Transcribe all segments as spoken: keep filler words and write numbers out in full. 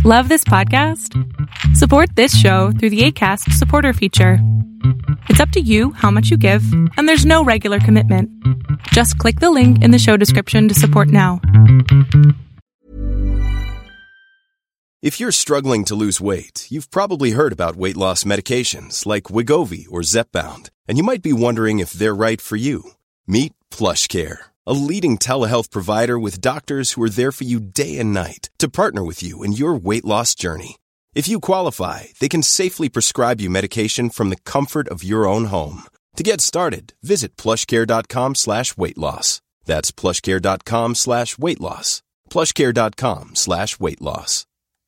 Love this podcast? Support this show through the Acast supporter feature. It's up to you how much you give, and there's no regular commitment. Just click the link in the show description to support now. If you're struggling to lose weight, you've probably heard about weight loss medications like Wegovy or Zepbound, and you might be wondering if they're right for you. Meet PlushCare, a leading telehealth provider with doctors who are there for you day and night to partner with you in your weight loss journey. If you qualify, they can safely prescribe you medication from the comfort of your own home. To get started, visit plushcare.com slash weight loss. That's plushcare.com slash weight loss. plushcare.com slash weight loss.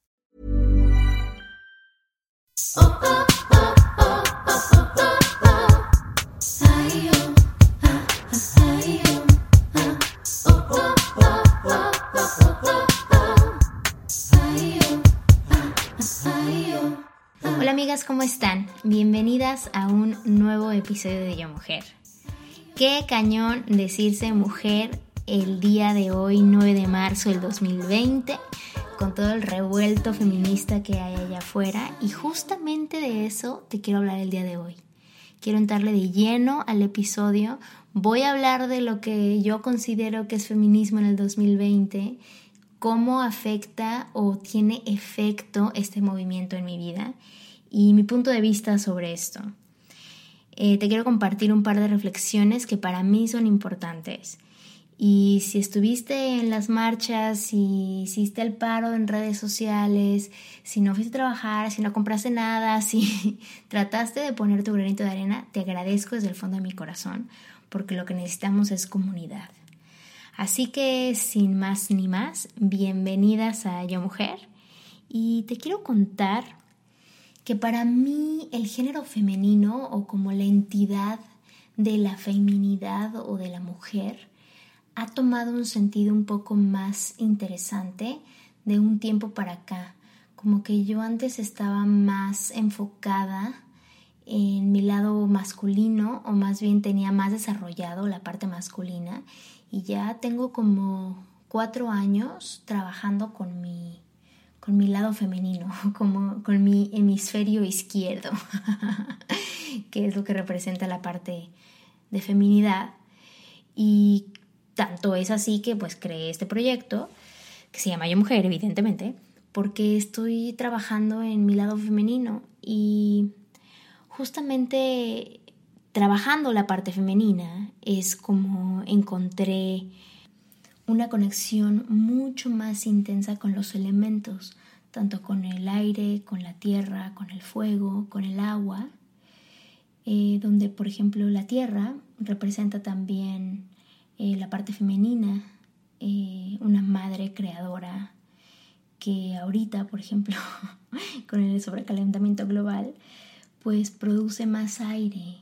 Hola amigas, ¿cómo están? Bienvenidas a un nuevo episodio de Yo Mujer. Qué cañón decirse mujer el día de hoy, nueve de marzo del dos mil veinte, con todo el revuelto feminista que hay allá afuera, y justamente de eso te quiero hablar el día de hoy. Quiero entrarle de lleno al episodio. Voy a hablar de lo que yo considero que es feminismo en el dos mil veinte, cómo afecta o tiene efecto este movimiento en mi vida y mi punto de vista sobre esto. Eh, te quiero compartir un par de reflexiones que para mí son importantes. Y si estuviste en las marchas, si hiciste el paro en redes sociales, si no fuiste a trabajar, si no compraste nada, si trataste de poner tu granito de arena, te agradezco desde el fondo de mi corazón, porque lo que necesitamos es comunidad. Así que sin más ni más, bienvenidas a Yo Mujer, y te quiero contar que para mí el género femenino, o como la entidad de la feminidad o de la mujer, ha tomado un sentido un poco más interesante de un tiempo para acá. Como que yo antes estaba más enfocada en mi lado masculino, o más bien tenía más desarrollado la parte masculina, y ya tengo como cuatro años trabajando con mi, con mi lado femenino, como con mi hemisferio izquierdo, que es lo que representa la parte de feminidad. Y tanto es así que pues creé este proyecto que se llama Yo Mujer, evidentemente, porque estoy trabajando en mi lado femenino, y justamente trabajando la parte femenina es como encontré una conexión mucho más intensa con los elementos, tanto con el aire, con la tierra, con el fuego, con el agua, eh, donde por ejemplo la tierra representa también Eh, la parte femenina, eh, una madre creadora que ahorita, por ejemplo, con el sobrecalentamiento global, pues produce más aire.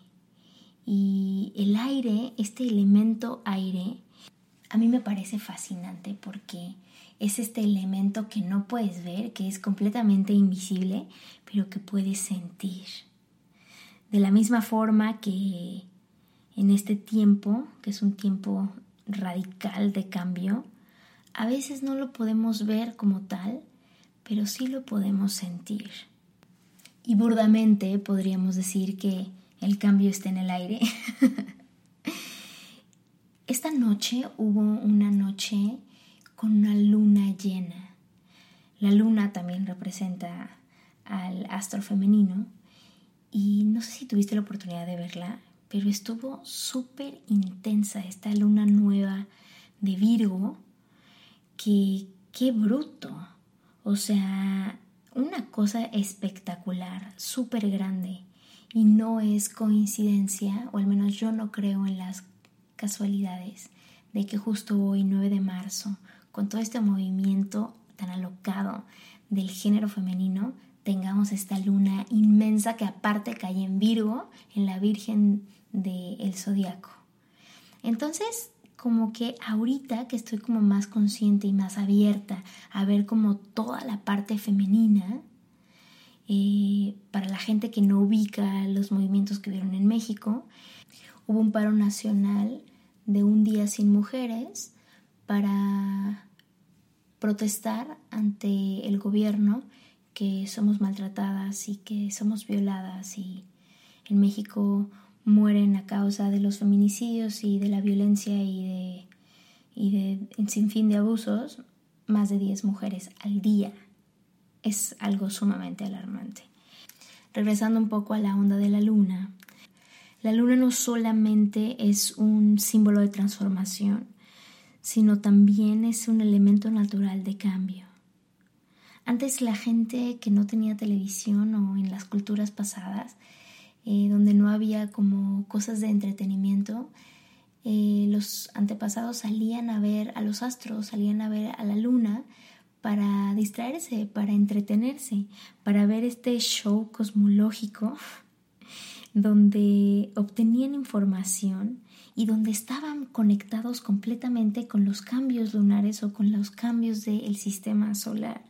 Y el aire, este elemento aire, a mí me parece fascinante porque es este elemento que no puedes ver, que es completamente invisible, pero que puedes sentir. De la misma forma que en este tiempo, que es un tiempo radical de cambio, a veces no lo podemos ver como tal, pero sí lo podemos sentir. Y burdamente podríamos decir que el cambio está en el aire. Esta noche hubo una noche con una luna llena. La luna también representa al astro femenino, y no sé si tuviste la oportunidad de verla, pero estuvo súper intensa esta luna nueva de Virgo, que qué bruto, o sea, una cosa espectacular, súper grande, y no es coincidencia, o al menos yo no creo en las casualidades, de que justo hoy, nueve de marzo, con todo este movimiento tan alocado del género femenino, tengamos esta luna inmensa que aparte cae en Virgo, en la Virgen del Zodiaco. Entonces, como que ahorita que estoy como más consciente y más abierta a ver como toda la parte femenina, eh, para la gente que no ubica los movimientos que hubieron en México, hubo un paro nacional de un día sin mujeres para protestar ante el gobierno que somos maltratadas y que somos violadas, y en México mueren a causa de los feminicidios y de la violencia y de, y de un sinfín de abusos, más de diez mujeres al día. Es algo sumamente alarmante. Regresando un poco a la onda de la luna, la luna no solamente es un símbolo de transformación, sino también es un elemento natural de cambio. Antes la gente que no tenía televisión, o en las culturas pasadas, eh, donde no había como cosas de entretenimiento, eh, los antepasados salían a ver a los astros, salían a ver a la luna para distraerse, para entretenerse, para ver este show cosmológico donde obtenían información y donde estaban conectados completamente con los cambios lunares o con los cambios del sistema solar.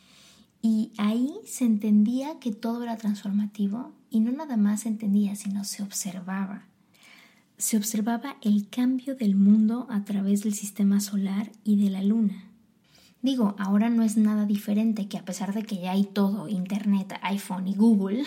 Y ahí se entendía que todo era transformativo, y no nada más se entendía, sino se observaba. Se observaba el cambio del mundo a través del sistema solar y de la luna. Digo, ahora no es nada diferente, que a pesar de que ya hay todo, internet, iPhone y Google,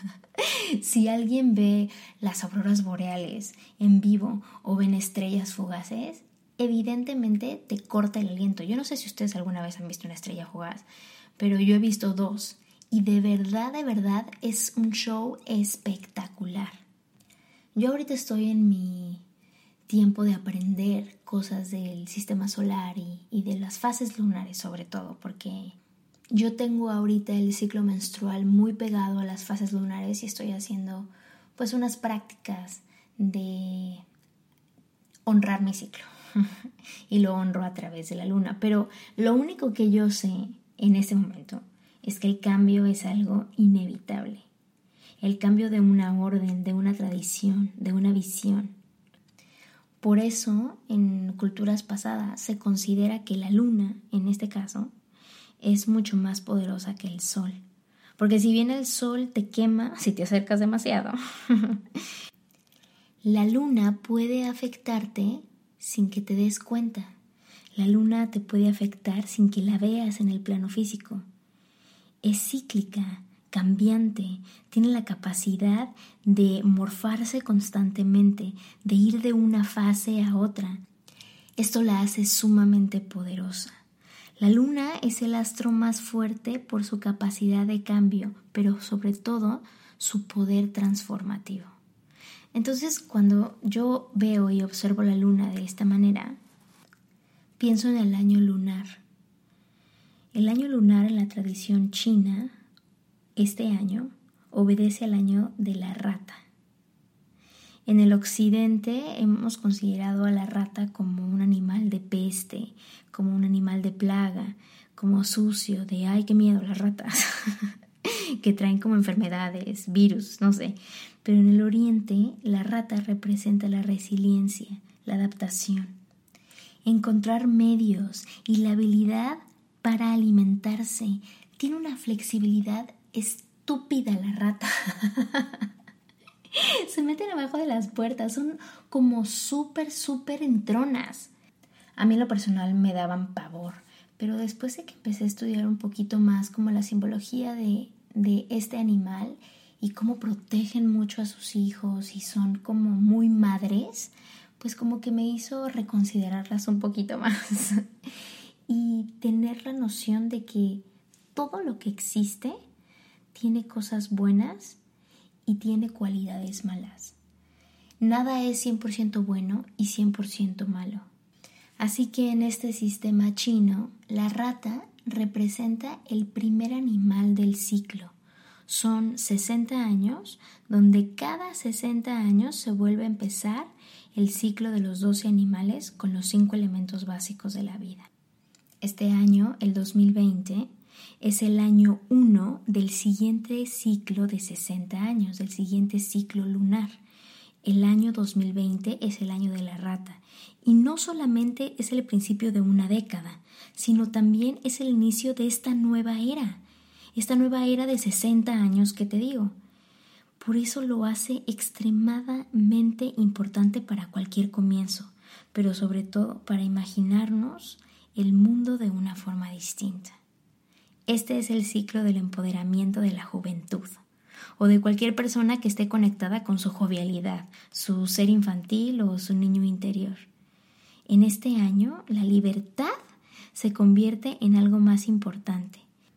si alguien ve las auroras boreales en vivo o ven estrellas fugaces, evidentemente te corta el aliento. Yo no sé si ustedes alguna vez han visto una estrella fugaz, pero yo he visto dos, y de verdad, de verdad es un show espectacular. Yo ahorita estoy en mi tiempo de aprender cosas del sistema solar y, y de las fases lunares sobre todo, porque yo tengo ahorita el ciclo menstrual muy pegado a las fases lunares y estoy haciendo pues unas prácticas de honrar mi ciclo y lo honro a través de la luna. Pero lo único que yo sé en este momento es que el cambio es algo inevitable. El cambio de una orden, de una tradición, de una visión. Por eso, en culturas pasadas se considera que la luna, en este caso, es mucho más poderosa que el sol. Porque si bien el sol te quema si te acercas demasiado, la luna puede afectarte sin que te des cuenta. La luna te puede afectar sin que la veas en el plano físico. Es cíclica, cambiante, tiene la capacidad de morfarse constantemente, de ir de una fase a otra. Esto la hace sumamente poderosa. La luna es el astro más fuerte por su capacidad de cambio, pero sobre todo su poder transformativo. Entonces, cuando yo veo y observo la luna de esta manera, pienso en el año lunar. El año lunar en la tradición china, este año, obedece al año de la rata. En el occidente hemos considerado a la rata como un animal de peste, como un animal de plaga, como sucio, de ¡ay, qué miedo las ratas! que traen como enfermedades, virus, no sé. Pero en el oriente la rata representa la resiliencia, la adaptación, encontrar medios y la habilidad para alimentarse. Tiene una flexibilidad estúpida la rata. Se meten abajo de las puertas, son como súper, súper entronas. A mí en lo personal me daban pavor, pero después de que empecé a estudiar un poquito más como la simbología de, de este animal y cómo protegen mucho a sus hijos y son como muy madres, pues como que me hizo reconsiderarlas un poquito más y tener la noción de que todo lo que existe tiene cosas buenas y tiene cualidades malas. Nada es cien por ciento bueno y cien por ciento malo. Así que en este sistema chino, la rata representa el primer animal del ciclo. Son sesenta años, donde cada sesenta años se vuelve a empezar el ciclo de los doce animales con los cinco elementos básicos de la vida. Este año, el dos mil veinte, es el año uno del siguiente ciclo de sesenta años, del siguiente ciclo lunar. El año dos mil veinte es el año de la rata. Y no solamente es el principio de una década, sino también es el inicio de esta nueva era. Esta nueva era de sesenta años que te digo. Por eso lo hace extremadamente importante para cualquier comienzo, pero sobre todo para imaginarnos el mundo de una forma distinta. Este es el ciclo del empoderamiento de la juventud, o de cualquier persona que esté conectada con su jovialidad, su ser infantil o su niño interior. En este año, la libertad se convierte en algo más importante.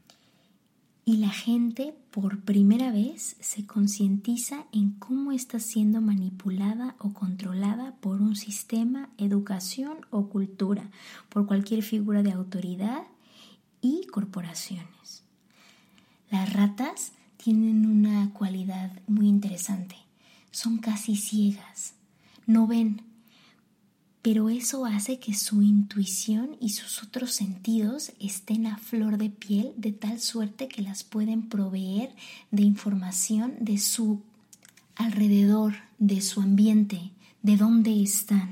Y la gente, por primera vez, se concientiza en cómo está siendo manipulada o controlada por un sistema, educación o cultura, por cualquier figura de autoridad y corporaciones. Las ratas tienen una cualidad muy interesante. Son casi ciegas, no ven, pero eso hace que su intuición y sus otros sentidos estén a flor de piel de tal suerte que las pueden proveer de información de su alrededor, de su ambiente, de dónde están.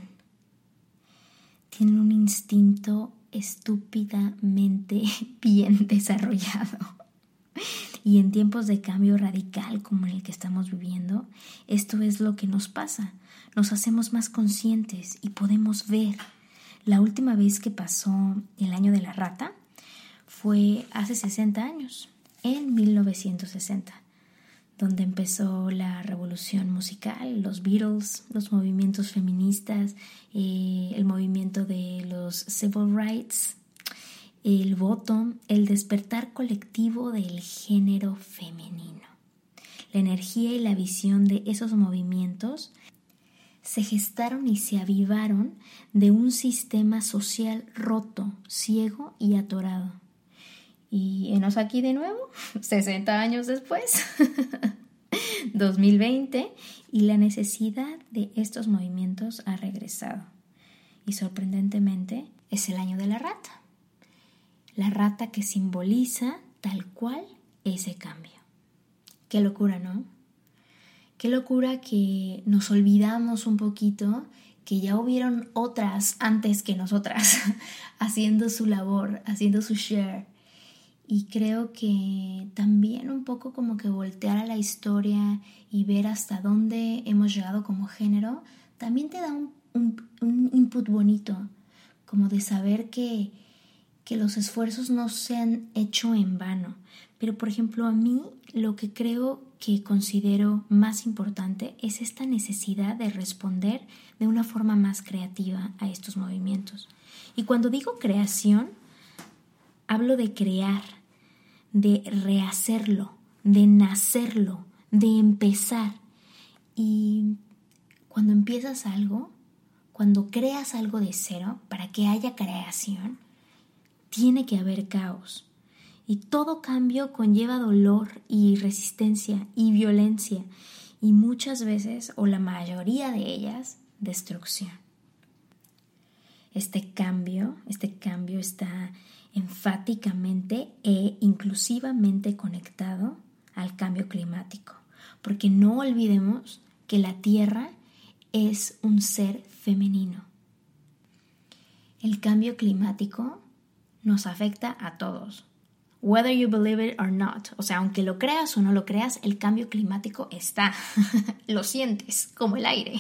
Tienen un instinto estúpidamente bien desarrollado. Y en tiempos de cambio radical como en el que estamos viviendo, esto es lo que nos pasa. Nos hacemos más conscientes y podemos ver. La última vez que pasó el año de la rata fue hace sesenta años, en mil novecientos sesenta, donde empezó la revolución musical, los Beatles, los movimientos feministas, eh, el movimiento de los civil rights, el voto, el despertar colectivo del género femenino. La energía y la visión de esos movimientos se gestaron y se avivaron de un sistema social roto, ciego y atorado. Y enos aquí de nuevo, sesenta años después, dos mil veinte, y la necesidad de estos movimientos ha regresado. Y sorprendentemente es el año de la rata. La rata que simboliza tal cual ese cambio. Qué locura, ¿no? Qué locura que nos olvidamos un poquito que ya hubieron otras antes que nosotras haciendo su labor, haciendo su share. Y creo que también un poco como que voltear a la historia y ver hasta dónde hemos llegado como género, también te da un, un, un input bonito, como de saber que que los esfuerzos no se han hecho en vano. Pero, por ejemplo, a mí lo que creo que considero más importante es esta necesidad de responder de una forma más creativa a estos movimientos. Y cuando digo creación, hablo de crear, de rehacerlo, de nacerlo, de empezar. Y cuando empiezas algo, cuando creas algo de cero, para que haya creación, tiene que haber caos. Y todo cambio conlleva dolor y resistencia y violencia. Y muchas veces, o la mayoría de ellas, destrucción. Este cambio, este cambio está enfáticamente e inclusivamente conectado al cambio climático. Porque no olvidemos que la Tierra es un ser femenino. El cambio climático nos afecta a todos. Whether you believe it or not. O sea, aunque lo creas o no lo creas, el cambio climático está. Lo sientes, como el aire.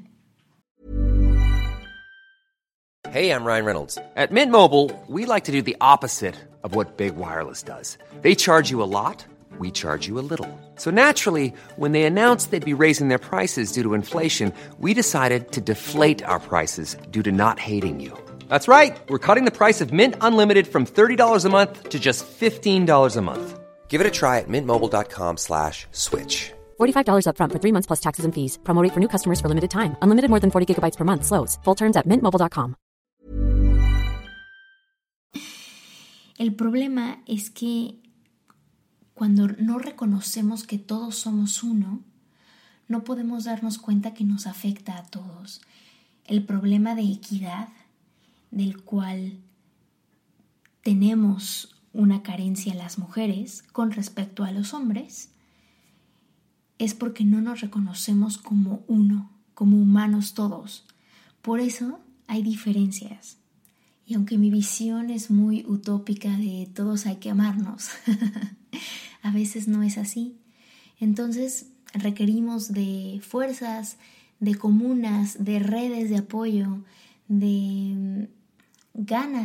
Hey, I'm Ryan Reynolds. At Mint Mobile, we like to do the opposite of what Big Wireless does. They charge you a lot, we charge you a little. So naturally, when they announced they'd be raising their prices due to inflation, we decided to deflate our prices due to not hating you. That's right. We're cutting the price of Mint Unlimited from thirty dollars a month to just fifteen dollars a month. Give it a try at mintmobile.com slash switch. forty-five dollars up front for three months plus taxes and fees. Promo rate for new customers for limited time. Unlimited more than forty gigabytes per month. Slows full terms at mint mobile dot com. El problema es que cuando no reconocemos que todos somos uno, no podemos darnos cuenta que nos afecta a todos. El problema de equidad, del cual tenemos una carencia las mujeres con respecto a los hombres, es porque no nos reconocemos como uno, como humanos todos. Por eso hay diferencias. Y aunque mi visión es muy utópica de todos hay que amarnos, a veces no es así. Entonces requerimos de fuerzas, de comunas, de redes de apoyo, de ganas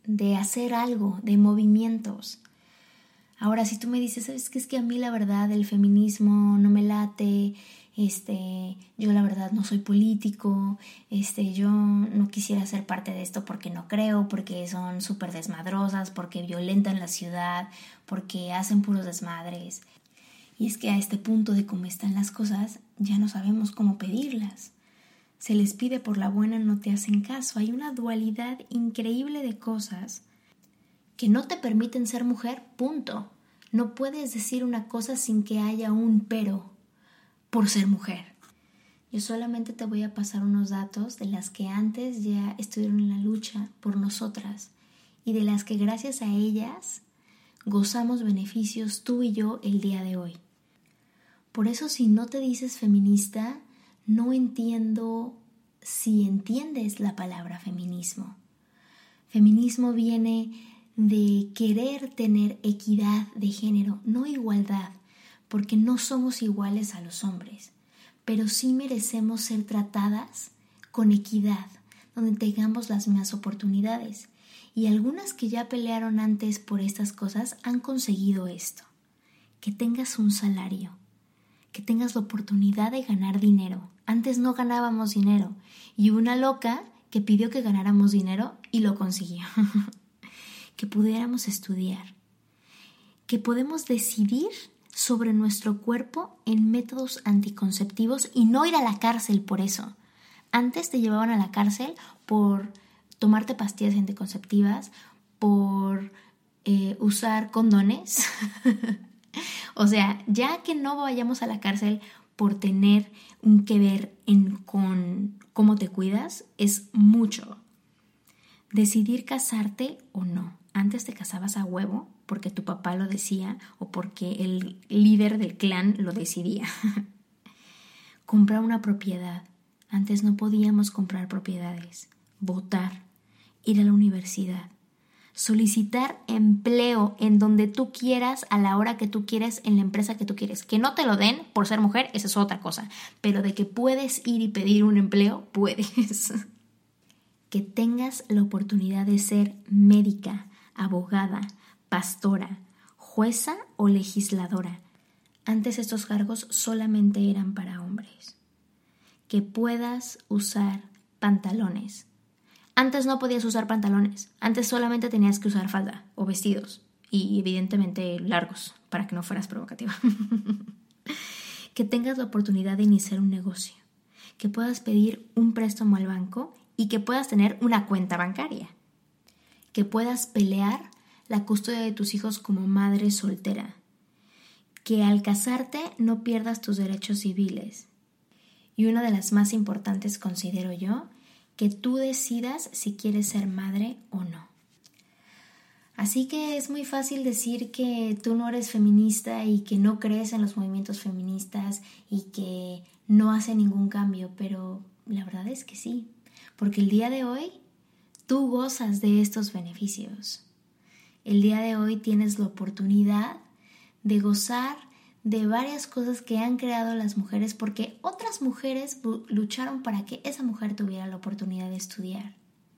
de hacer algo, de movimientos. Ahora, si tú me dices, ¿sabes qué? Es que a mí la verdad el feminismo no me late, este, yo la verdad no soy político, este, yo no quisiera ser parte de esto porque no creo, porque son súper desmadrosas, porque violentan la ciudad, porque hacen puros desmadres. Y es que a este punto de cómo están las cosas, ya no sabemos cómo pedirlas. Se les pide por la buena, no te hacen caso. Hay una dualidad increíble de cosas que no te permiten ser mujer, punto. No puedes decir una cosa sin que haya un pero por ser mujer. Yo solamente te voy a pasar unos datos de las que antes ya estuvieron en la lucha por nosotras y de las que gracias a ellas gozamos beneficios tú y yo el día de hoy. Por eso, si no te dices feminista, no entiendo si entiendes la palabra feminismo. Feminismo viene de querer tener equidad de género, no igualdad, porque no somos iguales a los hombres, pero sí merecemos ser tratadas con equidad, donde tengamos las mismas oportunidades. Y algunas que ya pelearon antes por estas cosas han conseguido esto: que tengas un salario, que tengas la oportunidad de ganar dinero. Antes no ganábamos dinero y una loca que pidió que ganáramos dinero y lo consiguió. Que pudiéramos estudiar, que podemos decidir sobre nuestro cuerpo en métodos anticonceptivos y no ir a la cárcel por eso. Antes te llevaban a la cárcel por tomarte pastillas anticonceptivas, por eh, usar condones. O sea, ya que no vayamos a la cárcel por tener un que ver en con cómo te cuidas, es mucho. Decidir casarte o no. Antes te casabas a huevo porque tu papá lo decía o porque el líder del clan lo decidía. Comprar una propiedad. Antes no podíamos comprar propiedades. Votar. Ir a la universidad. Solicitar empleo en donde tú quieras, a la hora que tú quieres, en la empresa que tú quieres. Que no te lo den por ser mujer, esa es otra cosa. Pero de que puedes ir y pedir un empleo, puedes. Que tengas la oportunidad de ser médica, abogada, pastora, jueza o legisladora. Antes estos cargos solamente eran para hombres. Que puedas usar pantalones. Antes no podías usar pantalones. Antes solamente tenías que usar falda o vestidos. Y evidentemente largos, para que no fueras provocativa. Que tengas la oportunidad de iniciar un negocio. Que puedas pedir un préstamo al banco y que puedas tener una cuenta bancaria. Que puedas pelear la custodia de tus hijos como madre soltera. Que al casarte no pierdas tus derechos civiles. Y una de las más importantes, considero yo, que tú decidas si quieres ser madre o no. Así que es muy fácil decir que tú no eres feminista y que no crees en los movimientos feministas y que no hace ningún cambio, pero la verdad es que sí, porque el día de hoy tú gozas de estos beneficios. El día de hoy tienes la oportunidad de gozar de varias cosas que han creado las mujeres porque otras mujeres lucharon para que esa mujer tuviera la oportunidad de estudiar.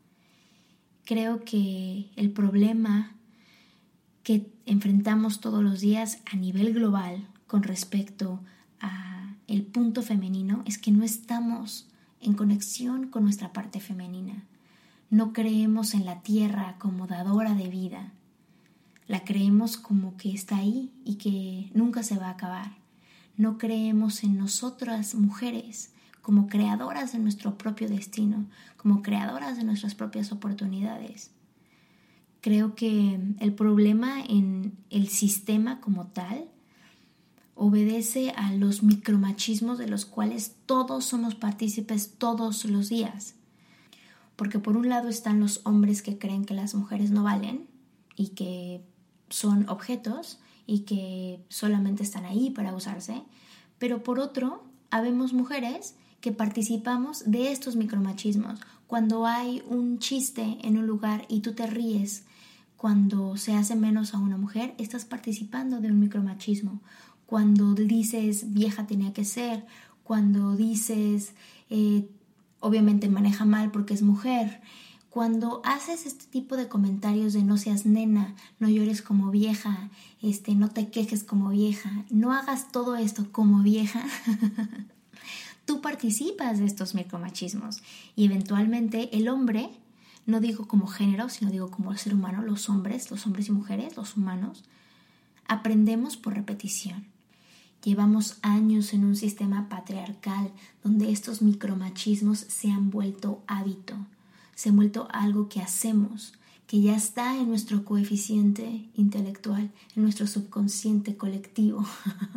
Creo que el problema que enfrentamos todos los días a nivel global con respecto a el punto femenino es que no estamos en conexión con nuestra parte femenina. No creemos en la tierra como dadora de vida. La creemos como que está ahí y que nunca se va a acabar. No creemos en nosotras mujeres como creadoras de nuestro propio destino, como creadoras de nuestras propias oportunidades. Creo que el problema en el sistema como tal obedece a los micromachismos de los cuales todos somos partícipes todos los días. Porque por un lado están los hombres que creen que las mujeres no valen y que son objetos y que solamente están ahí para usarse, pero por otro, habemos mujeres que participamos de estos micromachismos. Cuando hay un chiste en un lugar y tú te ríes cuando se hace menos a una mujer, estás participando de un micromachismo. Cuando dices vieja tenía que ser, cuando dices eh, obviamente maneja mal porque es mujer, Cuando haces este tipo de comentarios de no seas nena, no llores como vieja, este, no te quejes como vieja, no hagas todo esto como vieja, tú participas de estos micromachismos y eventualmente el hombre, no digo como género, sino digo como ser humano, los hombres, los hombres y mujeres, los humanos, aprendemos por repetición. Llevamos años en un sistema patriarcal donde estos micromachismos se han vuelto hábito, se han vuelto algo que hacemos, que ya está en nuestro coeficiente intelectual, en nuestro subconsciente colectivo.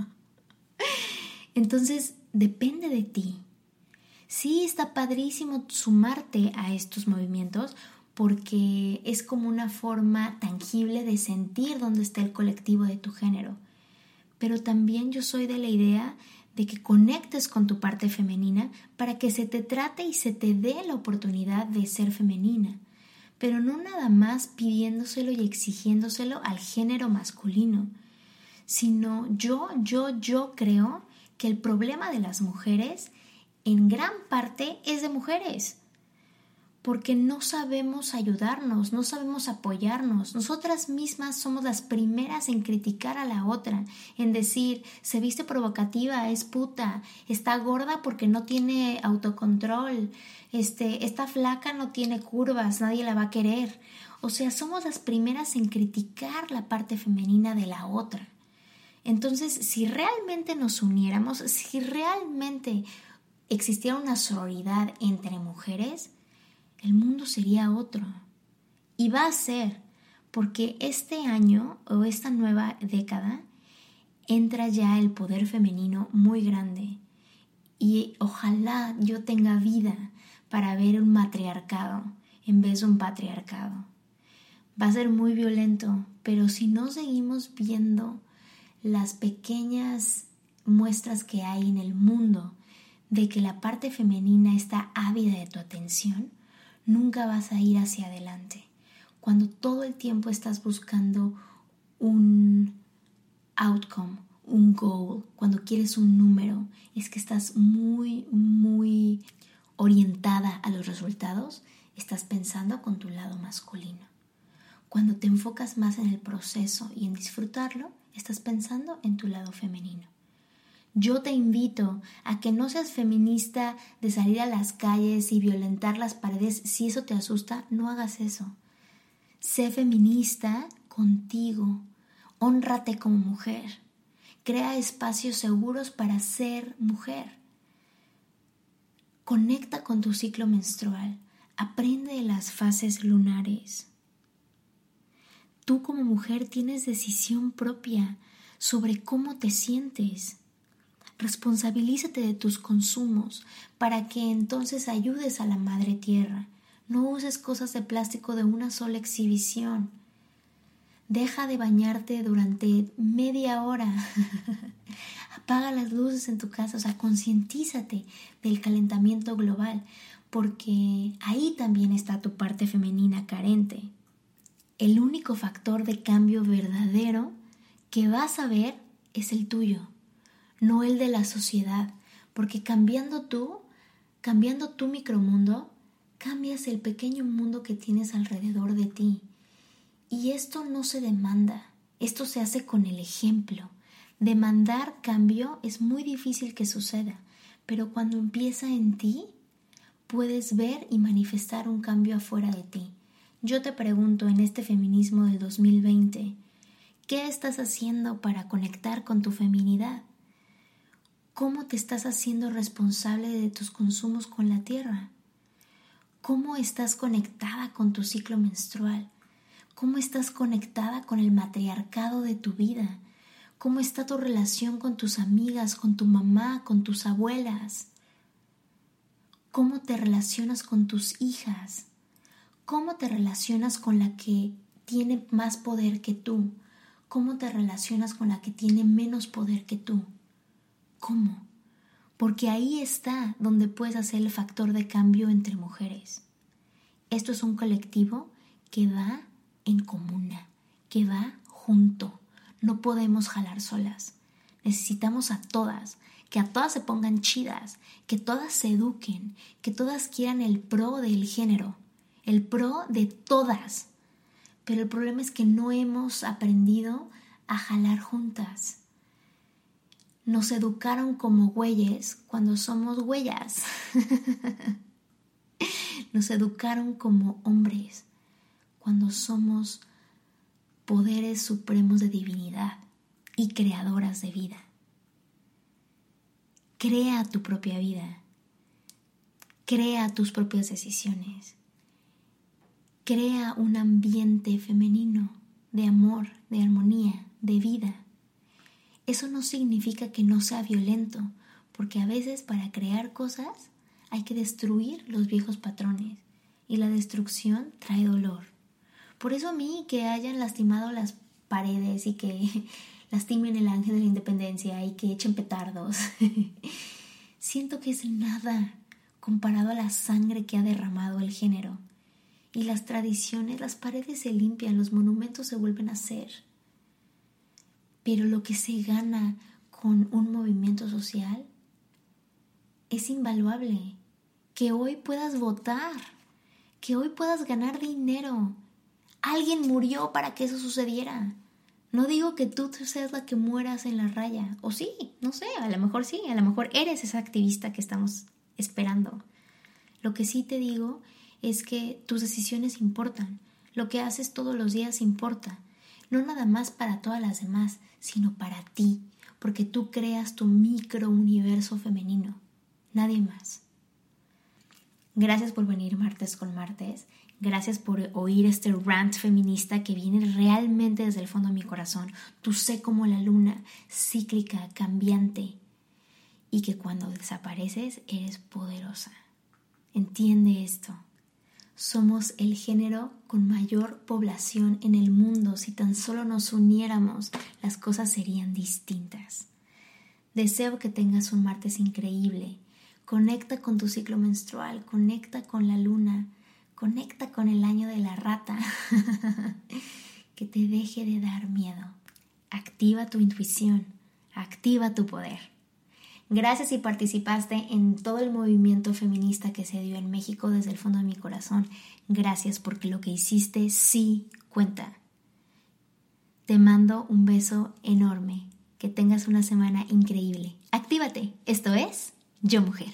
Entonces, depende de ti. Sí, está padrísimo sumarte a estos movimientos porque es como una forma tangible de sentir dónde está el colectivo de tu género. Pero también yo soy de la idea de que conectes con tu parte femenina para que se te trate y se te dé la oportunidad de ser femenina, pero no nada más pidiéndoselo y exigiéndoselo al género masculino, sino yo, yo, yo creo que el problema de las mujeres en gran parte es de mujeres, porque no sabemos ayudarnos, no sabemos apoyarnos. Nosotras mismas somos las primeras en criticar a la otra, en decir, se viste provocativa, es puta, está gorda porque no tiene autocontrol, este, está flaca, no tiene curvas, nadie la va a querer. O sea, somos las primeras en criticar la parte femenina de la otra. Entonces, si realmente nos uniéramos, si realmente existiera una sororidad entre mujeres, el mundo sería otro. Y va a ser, porque este año o esta nueva década entra ya el poder femenino muy grande. Y ojalá yo tenga vida para ver un matriarcado en vez de un patriarcado. Va a ser muy violento, pero si no seguimos viendo las pequeñas muestras que hay en el mundo de que la parte femenina está ávida de tu atención, nunca vas a ir hacia adelante. Cuando todo el tiempo estás buscando un outcome, un goal, cuando quieres un número, es que estás muy, muy orientada a los resultados, estás pensando con tu lado masculino. Cuando te enfocas más en el proceso y en disfrutarlo, estás pensando en tu lado femenino. Yo te invito a que no seas feminista de salir a las calles y violentar las paredes. Si eso te asusta, no hagas eso. Sé feminista contigo. Hónrate como mujer. Crea espacios seguros para ser mujer. Conecta con tu ciclo menstrual. Aprende de las fases lunares. Tú como mujer tienes decisión propia sobre cómo te sientes. Responsabilízate de tus consumos para que entonces ayudes a la madre tierra. No uses cosas de plástico de una sola exhibición. Deja de bañarte durante media hora. Apaga las luces en tu casa, o sea, concientízate del calentamiento global, porque ahí también está tu parte femenina carente. El único factor de cambio verdadero que vas a ver es el tuyo, no el de la sociedad, porque cambiando tú, cambiando tu micromundo, cambias el pequeño mundo que tienes alrededor de ti. Y esto no se demanda, esto se hace con el ejemplo. Demandar cambio es muy difícil que suceda, pero cuando empieza en ti, puedes ver y manifestar un cambio afuera de ti. Yo te pregunto en este feminismo del dos mil veinte, ¿qué estás haciendo para conectar con tu feminidad? ¿Cómo te estás haciendo responsable de tus consumos con la tierra? ¿Cómo estás conectada con tu ciclo menstrual? ¿Cómo estás conectada con el matriarcado de tu vida? ¿Cómo está tu relación con tus amigas, con tu mamá, con tus abuelas? ¿Cómo te relacionas con tus hijas? ¿Cómo te relacionas con la que tiene más poder que tú? ¿Cómo te relacionas con la que tiene menos poder que tú? ¿Cómo? Porque ahí está donde puedes hacer el factor de cambio entre mujeres. Esto es un colectivo que va en comuna, que va junto. No podemos jalar solas. Necesitamos a todas, que a todas se pongan chidas, que todas se eduquen, que todas quieran el pro del género. el pro de todas. Pero el problema es que no hemos aprendido a jalar juntas. Nos educaron como güeyes cuando somos güeyas. Nos educaron como hombres cuando somos poderes supremos de divinidad y creadoras de vida. Crea tu propia vida. Crea tus propias decisiones. Crea un ambiente femenino de amor, de armonía, de vida. Eso no significa que no sea violento, porque a veces para crear cosas hay que destruir los viejos patrones y la destrucción trae dolor. Por eso a mí que hayan lastimado las paredes y que lastimen el ángel de la independencia y que echen petardos, siento que es nada comparado a la sangre que ha derramado el género. Y las tradiciones, las paredes se limpian, los monumentos se vuelven a hacer. Pero lo que se gana con un movimiento social es invaluable. Que hoy puedas votar, que hoy puedas ganar dinero. Alguien murió para que eso sucediera. No digo que tú seas la que mueras en la raya. O sí, no sé, a lo mejor sí, a lo mejor eres esa activista que estamos esperando. Lo que sí te digo es que tus decisiones importan. Lo que haces todos los días importa. No nada más para todas las demás, sino para ti, porque tú creas tu micro universo femenino. Nadie más. Gracias por venir martes con martes. Gracias por oír este rant feminista que viene realmente desde el fondo de mi corazón. Tú sé como la luna, cíclica, cambiante, y que cuando desapareces eres poderosa. Entiende esto. Somos el género con mayor población en el mundo. Si tan solo nos uniéramos, las cosas serían distintas. Deseo que tengas un martes increíble. Conecta con tu ciclo menstrual, conecta con la luna, conecta con el año de la rata. Que te deje de dar miedo. Activa tu intuición, activa tu poder. Gracias si participaste en todo el movimiento feminista que se dio en México desde el fondo de mi corazón. Gracias porque lo que hiciste sí cuenta. Te mando un beso enorme. Que tengas una semana increíble. Actívate. Esto es Yo Mujer.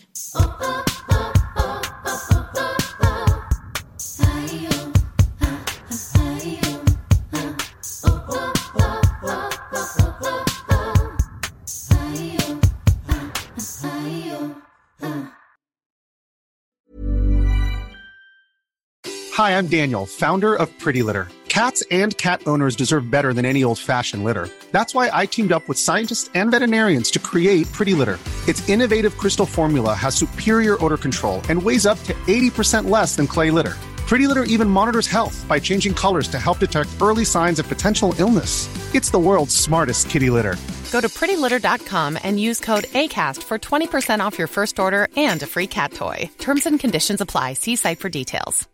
Hi, I'm Daniel, founder of Pretty Litter. Cats and cat owners deserve better than any old-fashioned litter. That's why I teamed up with scientists and veterinarians to create Pretty Litter. Its innovative crystal formula has superior odor control and weighs up to eighty percent less than clay litter. Pretty Litter even monitors health by changing colors to help detect early signs of potential illness. It's the world's smartest kitty litter. Go to pretty litter dot com and use code ACAST for twenty percent off your first order and a free cat toy. Terms and conditions apply. See site for details.